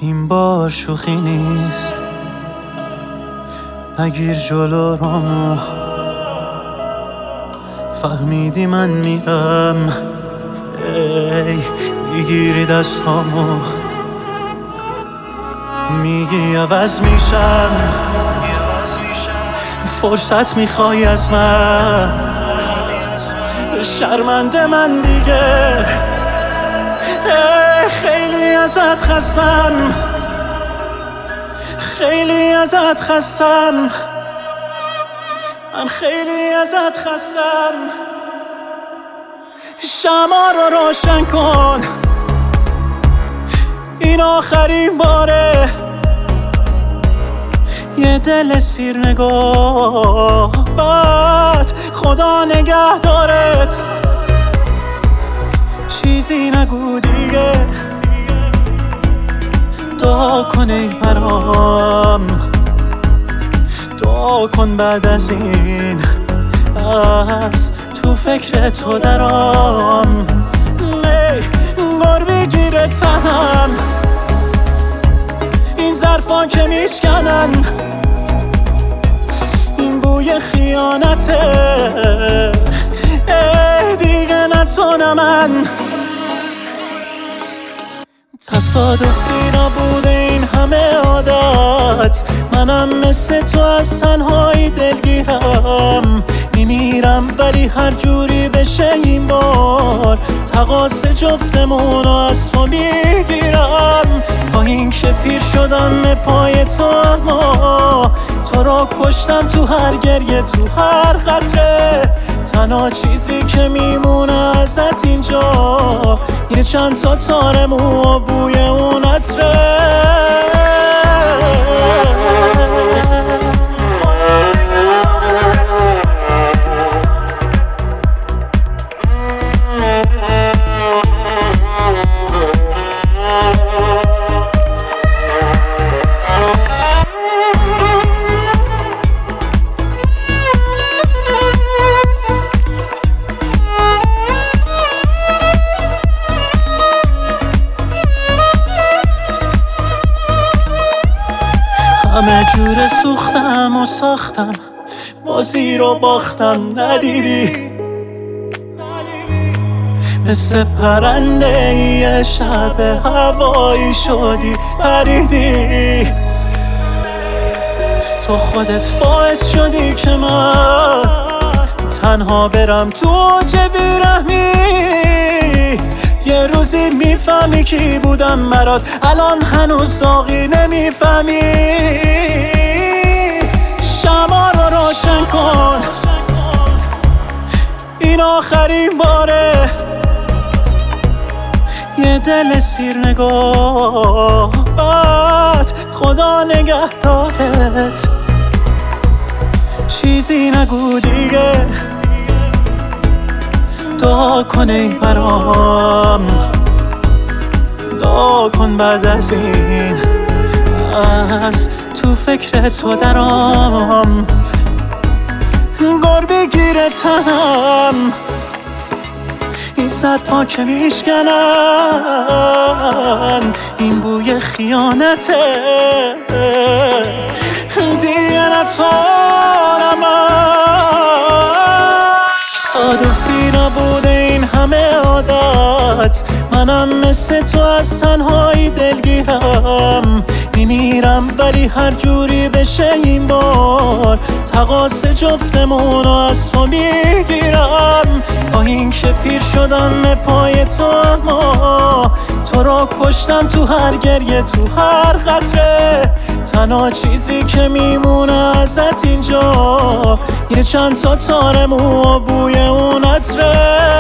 این بار شوخی نیست، نگیر جلو رامو. فهمیدی من میرم، ای میگیری دستامو، میگی عوض میشم، فرصت میخوای از من. شرمنده من دیگه، خیلی ازت خستم، خیلی ازت خستم، من خیلی ازت خستم. شمع رو روشن کن، این آخرین باره. یه دل سیر نگاه بد، خدا نگه دارت. چیزی نگو دیگه، دعا کن ای برام، دعا کن بعد از این از تو فکر تو درام. انگار بگیره تنم این ظرفا که میشکنن، این بوی خیانته دیگه نتونم من. تصادفی نبوده این همه عادت، منم مثل تو از تنهایی دلگیرم. میمیرم ولی هر جوری بشه این بار تقاص جفتمون رو از تو میگیرم. با این که پیر شدم پای تو، اما تو را کشتم تو هر گریه، تو هر قطره. تنها چیزی که میمونه ازت اینجا یه چند تا تار مو و بوی اون عطره. همه جور سوختم و ساختم، بازی رو باختم. ندیدی مثل پرنده یه شب هوایی شدی پریدی. تو خودت باعث شدی که من تنها برم تو اوج بیرحمی. یه روزی میفهمی کی بودم برات، الان هنوز داغی نمیفهمی. شمع رو روشن کن، این آخرین باره. یه دل سیر نگاه بد، خدا نگه دارت. چیزی نگو دیگه، دعا کن ای برام، دعا کن بعد از این از تو فکر تو درام. انگار بگیره تنم این ظرفا که میشکنن، این بوی خیانته دیگه نتونم من. تصادفی نبوده این همه عادت، منم مثل تو از تنهایی دلگیرم. میمیرم ولی هر جوری بشه این بار تقاص جفتمون رو از تو میگیرم. با این که پیر شدم پای تو، اما تو را کشتم تو هر گریه، تو هر قطره. تنها چیزی که میمونه ازت اینجا یه چند تا تار مو و بوی اون عطره.